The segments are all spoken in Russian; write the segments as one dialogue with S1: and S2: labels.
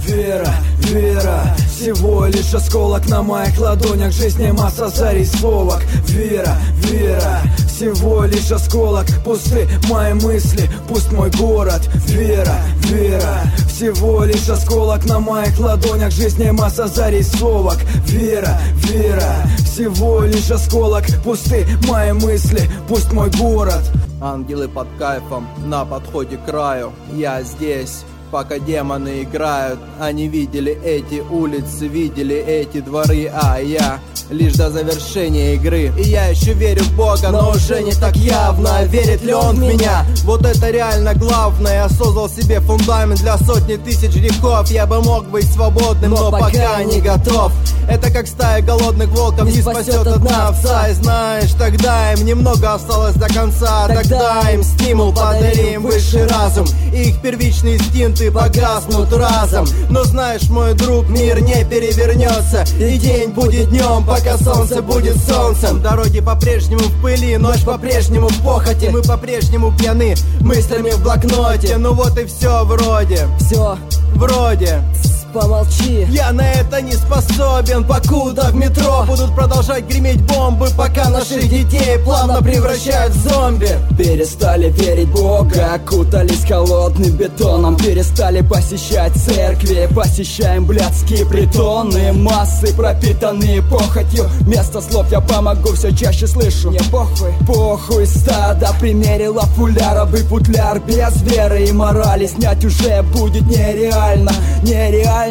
S1: Вера, вера, всего лишь осколок на моих ладонях, жизни масса зарисовок. Вера, вера, всего лишь осколок, пусты мои мысли, пуст мой город. Вера, вера, всего лишь осколок на моих ладонях, жизни масса зарисовок. Вера, вера, всего лишь осколок, пусты мои мысли, пуст мой город.
S2: Ангелы под кайфом, на подходе к краю. Я здесь, пока демоны играют. Они видели эти улицы, видели эти дворы, а я лишь до завершения игры. И я еще верю в Бога, но уже не так явно. Верит ли он в меня? Вот это реально главное. Я создал себе фундамент для сотни тысяч грехов. Я бы мог быть свободным, но пока не готов. Это как стая голодных волков не спасет одна овца. И знаешь, тогда им немного осталось до конца. Тогда им стимул, подарим высший разум. И их первичные инстинкты погаснут разом. Но знаешь, мой друг, мир не перевернется. И день будет днем, пока солнце будет солнцем. Дороги по-прежнему в пыли, ночь по-прежнему в похоти. Мы по-прежнему пьяны мыслями в блокноте. Ну вот и все вроде.
S3: Все
S2: вроде.
S3: Помолчи.
S2: Я на это не способен, покуда в метро будут продолжать греметь бомбы, пока наших детей плавно превращают в зомби.
S1: Перестали верить в Бога, окутались холодным бетоном. Перестали посещать церкви, посещаем блядские притоны. Массы пропитанные похотью, вместо слов я помогу все чаще слышу. Не похуй, похуй, стадо примерило фуляровый футляр. Без веры и морали снять уже будет нереально, нереально.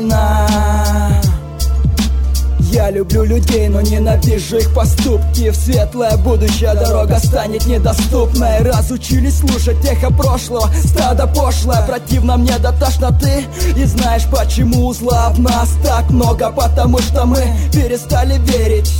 S1: Я люблю людей, но ненавижу их поступки. В светлое будущее дорога станет недоступной. Разучились слушать эхо прошлого, стадо пошлое. Противно мне до тошноты. И знаешь, почему зла в нас так много? Потому что мы перестали верить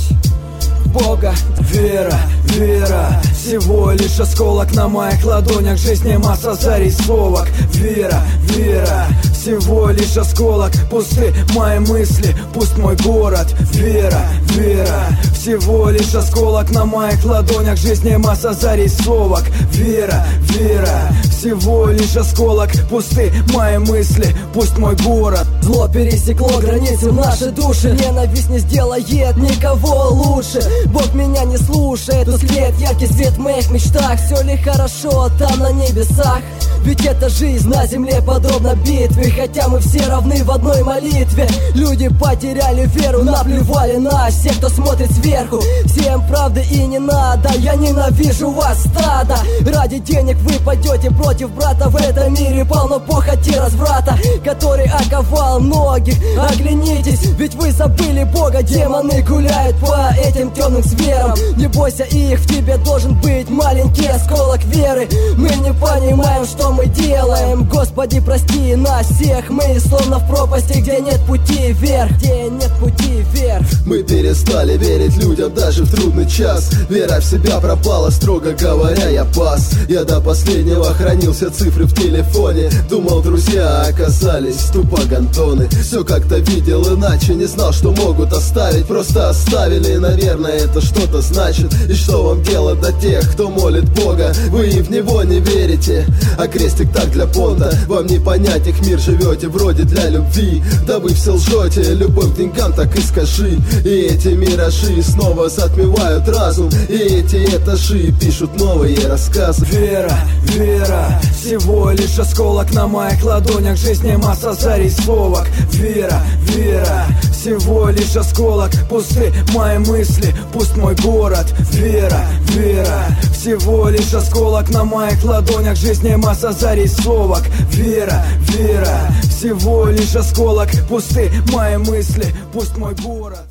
S1: Бога. Вера, вера, всего лишь осколок на моих ладонях, жизни масса зарисовок. Вера, вера, всего лишь осколок, пусты мои мысли, пуст мой город. Вера, вера, всего лишь осколок на моих ладонях, жизни масса зарисовок. Вера, вера, всего лишь осколок, пусты мои мысли, пусть мой город.
S3: Зло пересекло границы в нашей душе. Ненависть не сделает никого лучше. Бог меня не слушает, тускнеет яркий свет в моих мечтах. Все ли хорошо там на небесах? Ведь это жизнь на земле подобна битве. Хотя мы все равны в одной молитве. Люди потеряли веру, наплевали на всех, кто смотрит сверху. Всем правды и не надо, я ненавижу вас, стадо. Ради денег вы пойдете против брата. В этом мире полно похоти разврата, который оковал многих. Оглянитесь, ведь вы забыли Бога. Демоны гуляют по этим темным сферам. Не бойся их, в тебе должен быть маленький осколок веры. Мы не понимаем, что мы делаем. Господи, прости нас всех. Мы словно в пропасти, где нет пути вверх. Где нет пути вверх.
S4: Мы перестали верить людям даже в трудный час. Вера в себя пропала, строго говоря, я пас. Я до последнего хранил все цифры в телефоне. Думал, друзья оказались тупо гандоны. Все как-то видел иначе, не знал, что могут оставить. Просто оставили, наверное, это что-то значит. И что вам делать до тех, кто молит Бога? Вы и в него не верите, а крестик так для понта. Вам не понять их мир, живете вроде для любви. Да вы все лжете, любовь к деньгам так и скажи. И эти миражи снова затмевают разум. И эти этажи пишут новые рассказы.
S1: Вера, вера, всего лишь осколок на моих ладонях, жизни масса зарисовок. Вера, вера, всего лишь осколок, пусты мои мысли, пуст мой город. Вера, вера, всего лишь осколок на моих ладонях, жизни масса зарисовок. Вера, вера, всего лишь осколок, пусты мои мысли, пусть мой город.